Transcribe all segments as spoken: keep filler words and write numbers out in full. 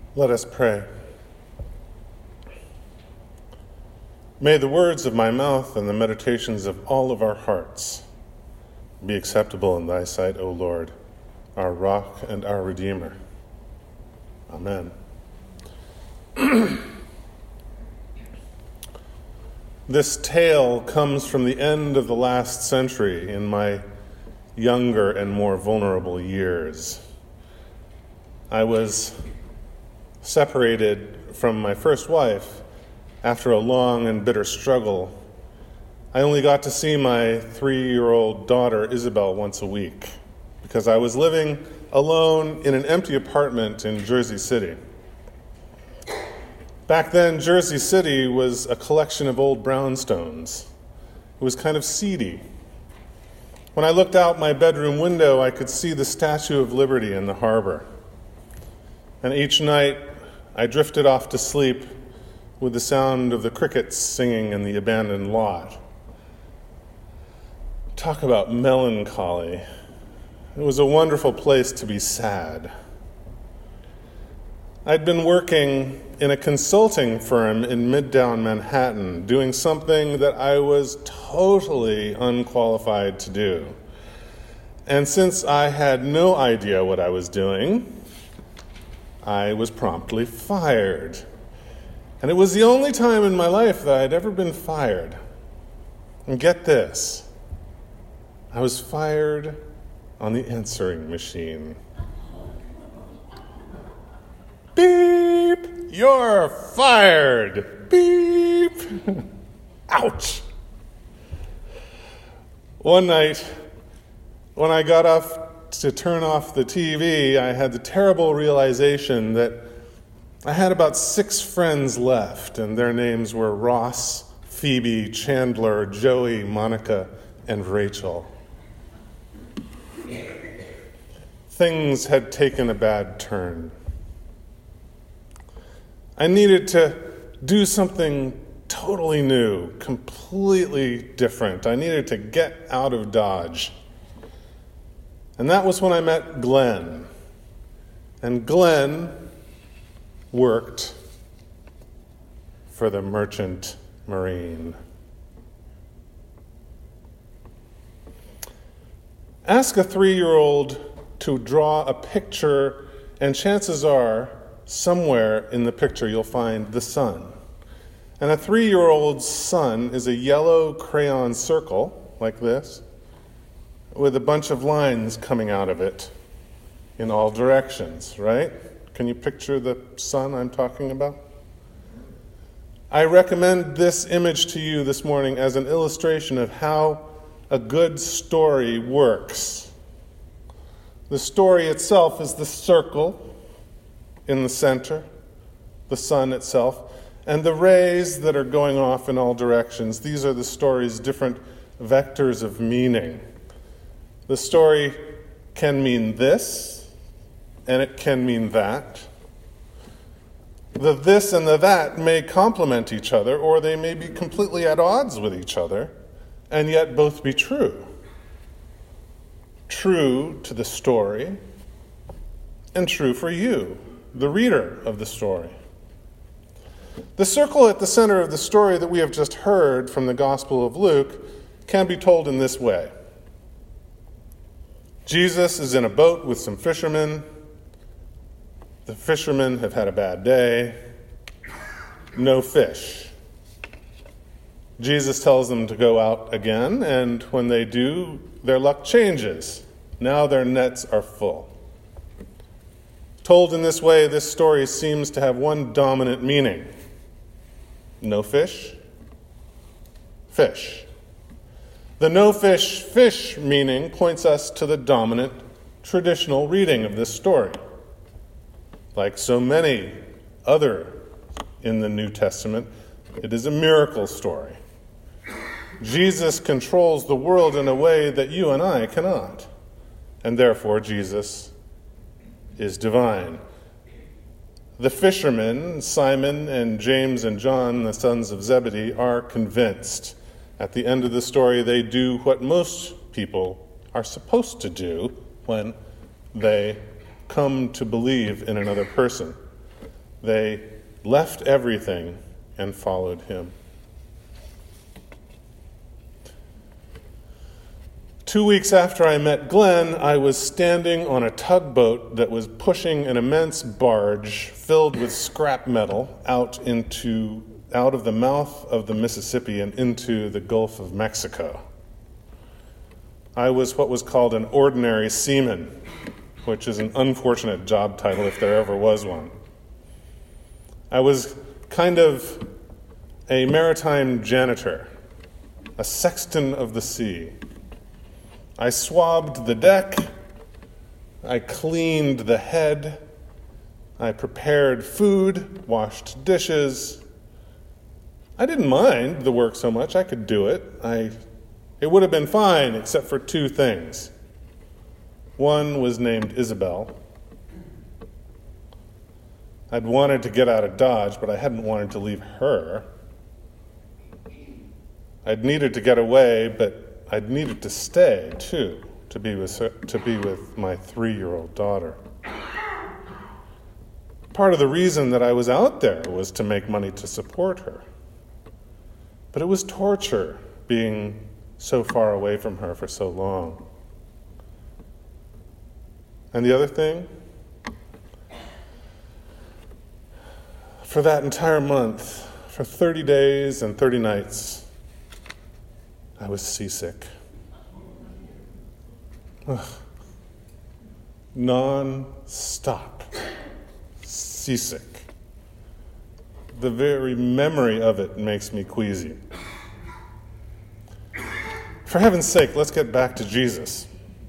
Let us pray. May the words of my mouth and the meditations of all of our hearts be acceptable in thy sight, O Lord, our rock and our Redeemer. Amen. This tale comes from the end of the last century in my younger and more vulnerable years. I was separated from my first wife after a long and bitter struggle. I only got to see my three-year-old daughter, Isabel, once a week because I was living alone in an empty apartment in Jersey City. Back then, Jersey City was a collection of old brownstones. It was kind of seedy. When I looked out my bedroom window, I could see the Statue of Liberty in the harbor. And each night, I drifted off to sleep with the sound of the crickets singing in the abandoned lot. Talk about melancholy. It was a wonderful place to be sad. I'd been working in a consulting firm in Midtown Manhattan, doing something that I was totally unqualified to do. And since I had no idea what I was doing, I was promptly fired. And it was the only time in my life that I'd ever been fired. And get this, I was fired on the answering machine. Beep! You're fired! Beep! Ouch! One night, when I got off to turn off the T V, I had the terrible realization that I had about six friends left, and their names were Ross, Phoebe, Chandler, Joey, Monica, and Rachel. Things had taken a bad turn. I needed to do something totally new, completely different. I needed to get out of Dodge. And that was when I met Glenn. And Glenn worked for the Merchant Marine. Ask a three-year-old to draw a picture, and chances are, somewhere in the picture you'll find the sun. And a three-year-old's sun is a yellow crayon circle, like this, with a bunch of lines coming out of it in all directions, right? Can you picture the sun I'm talking about? I recommend this image to you this morning as an illustration of how a good story works. The story itself is the circle in the center, the sun itself, and the rays that are going off in all directions. These are the story's different vectors of meaning. The story can mean this, and it can mean that. The this and the that may complement each other, or they may be completely at odds with each other, and yet both be true. True to the story, and true for you, the reader of the story. The circle at the center of the story that we have just heard from the Gospel of Luke can be told in this way. Jesus is in a boat with some fishermen. The fishermen have had a bad day. No fish. Jesus tells them to go out again, and when they do, their luck changes. Now their nets are full. Told in this way, this story seems to have one dominant meaning. No fish, fish. The no fish, fish meaning points us to the dominant traditional reading of this story. Like so many other in the New Testament, it is a miracle story. Jesus controls the world in a way that you and I cannot, and therefore Jesus is divine. The fishermen, Simon and James and John, the sons of Zebedee, are convinced. At the end of the story, they do what most people are supposed to do when they come to believe in another person. They left everything and followed him. Two weeks after I met Glenn, I was standing on a tugboat that was pushing an immense barge filled with scrap metal out into out of the mouth of the Mississippi and into the Gulf of Mexico. I was what was called an ordinary seaman, which is an unfortunate job title if there ever was one. I was kind of a maritime janitor, a sexton of the sea. I swabbed the deck, I cleaned the head, I prepared food, washed dishes. I didn't mind the work so much, I could do it. I, it would have been fine except for two things. One was named Isabel. I'd wanted to get out of Dodge, but I hadn't wanted to leave her. I'd needed to get away, but I'd needed to stay, too, to be with her, to be with my three-year-old daughter. Part of the reason that I was out there was to make money to support her. But it was torture being so far away from her for so long. And the other thing, for that entire month, for thirty days and thirty nights, I was seasick. Ugh. Non-stop seasick. The very memory of it makes me queasy. For heaven's sake, let's get back to Jesus.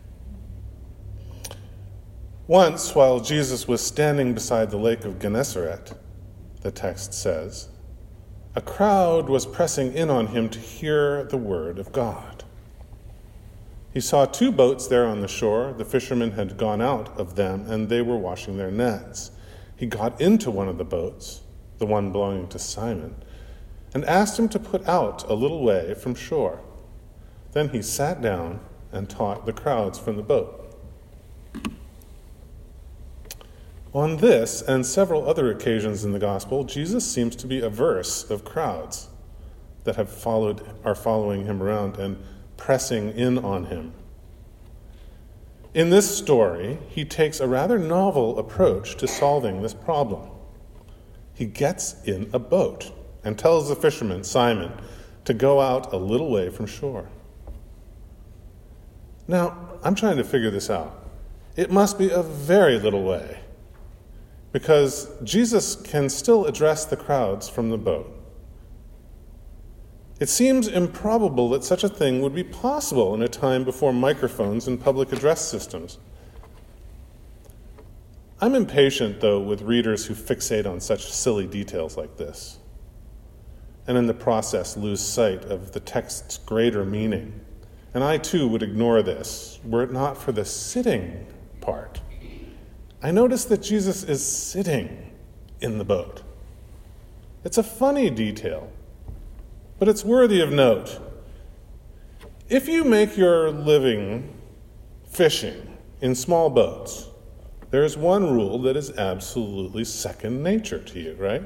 Once, while Jesus was standing beside the lake of Gennesaret, the text says, a crowd was pressing in on him to hear the word of God. He saw two boats there on the shore. The fishermen had gone out of them, and they were washing their nets. He got into one of the boats, the one belonging to Simon, and asked him to put out a little way from shore. Then he sat down and taught the crowds from the boat. On this and several other occasions in the gospel, Jesus seems to be averse of crowds that have followed, are following him around and pressing in on him. In this story, he takes a rather novel approach to solving this problem. He gets in a boat and tells the fisherman, Simon, to go out a little way from shore. Now, I'm trying to figure this out. It must be a very little way, because Jesus can still address the crowds from the boat. It seems improbable that such a thing would be possible in a time before microphones and public address systems. I'm impatient, though, with readers who fixate on such silly details like this, and in the process lose sight of the text's greater meaning. And I, too, would ignore this, were it not for the sitting part. I notice that Jesus is sitting in the boat. It's a funny detail, but it's worthy of note. If you make your living fishing in small boats, there is one rule that is absolutely second nature to you, right?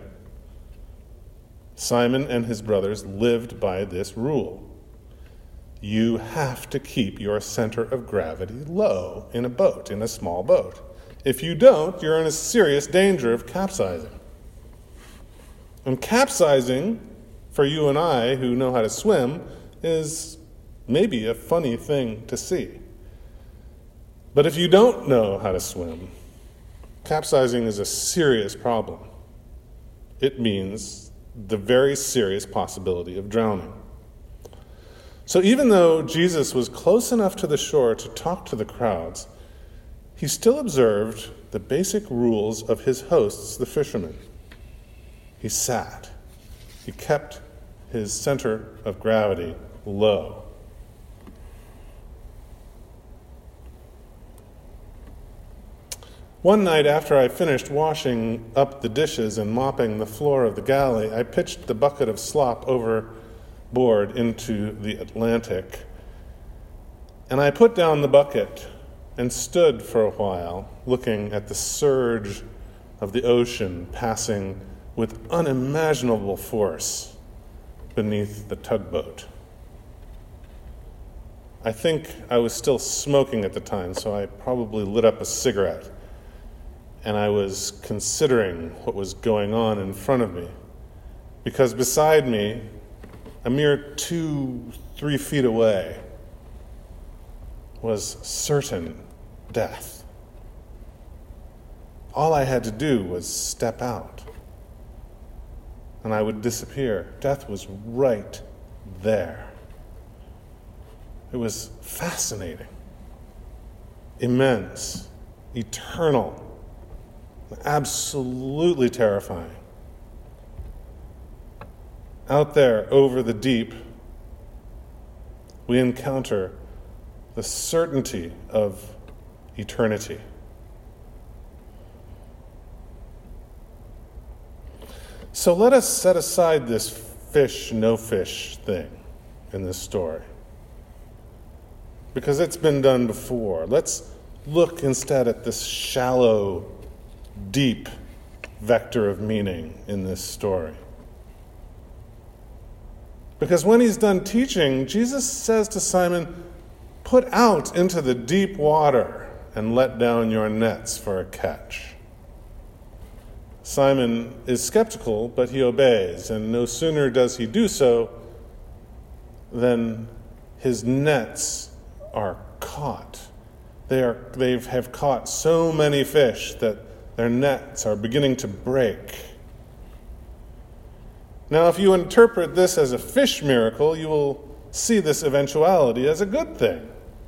Simon and his brothers lived by this rule. You have to keep your center of gravity low in a boat, in a small boat. If you don't, you're in a serious danger of capsizing. And capsizing, for you and I who know how to swim, is maybe a funny thing to see. But if you don't know how to swim, capsizing is a serious problem. It means the very serious possibility of drowning. So even though Jesus was close enough to the shore to talk to the crowds, he still observed the basic rules of his hosts, the fishermen. He sat. He kept his center of gravity low. One night after I finished washing up the dishes and mopping the floor of the galley, I pitched the bucket of slop overboard into the Atlantic. And I put down the bucket and stood for a while looking at the surge of the ocean passing with unimaginable force beneath the tugboat. I think I was still smoking at the time, so I probably lit up a cigarette, and I was considering what was going on in front of me, because beside me, a mere two, three feet away, was certain death. All I had to do was step out, and I would disappear. Death was right there. It was fascinating, immense, eternal, absolutely terrifying. Out there over the deep, we encounter the certainty of eternity. So let us set aside this fish, no fish thing in this story, because it's been done before. Let's look instead at this shallow, deep vector of meaning in this story. Because when he's done teaching, Jesus says to Simon, "Put out into the deep water and let down your nets for a catch." Simon is skeptical, but he obeys, and no sooner does he do so than his nets are caught. They are, they have caught so many fish that their nets are beginning to break. Now, if you interpret this as a fish miracle, you will see this eventuality as a good thing.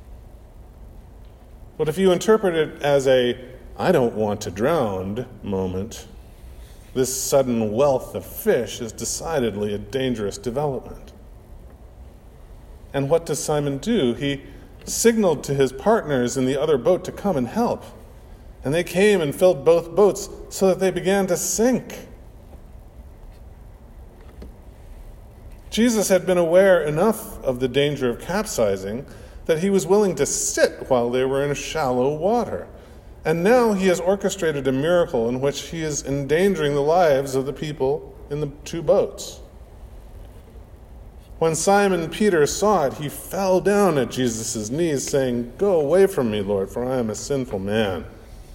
But if you interpret it as a "I don't want to drown" moment, this sudden wealth of fish is decidedly a dangerous development. And what does Simon do? He signaled to his partners in the other boat to come and help. And they came and filled both boats so that they began to sink. Jesus had been aware enough of the danger of capsizing that he was willing to sit while they were in shallow water. And now he has orchestrated a miracle in which he is endangering the lives of the people in the two boats. When Simon Peter saw it, he fell down at Jesus' knees, saying, "Go away from me, Lord, for I am a sinful man."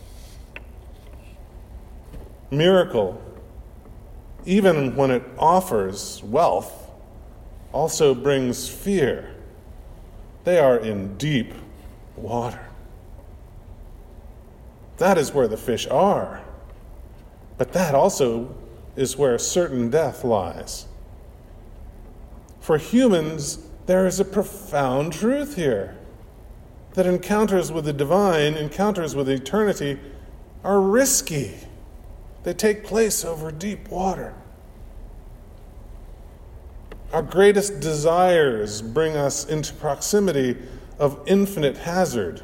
Miracle, even when it offers wealth, also brings fear. They are in deep water. That is where the fish are. But that also is where certain death lies. For humans, there is a profound truth here, that encounters with the divine, encounters with eternity, are risky. They take place over deep water. Our greatest desires bring us into proximity of infinite hazard.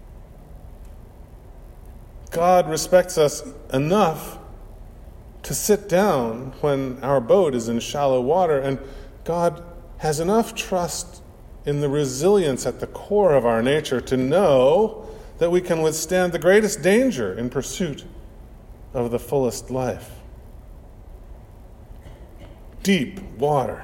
God respects us enough to sit down when our boat is in shallow water, and God has enough trust in the resilience at the core of our nature to know that we can withstand the greatest danger in pursuit of the fullest life. Deep water.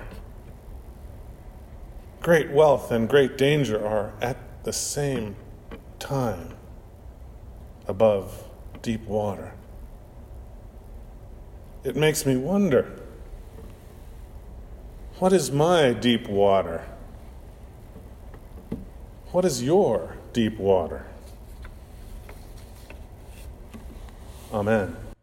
Great wealth and great danger are at the same time above deep water. It makes me wonder, what is my deep water? What is your deep water? Amen.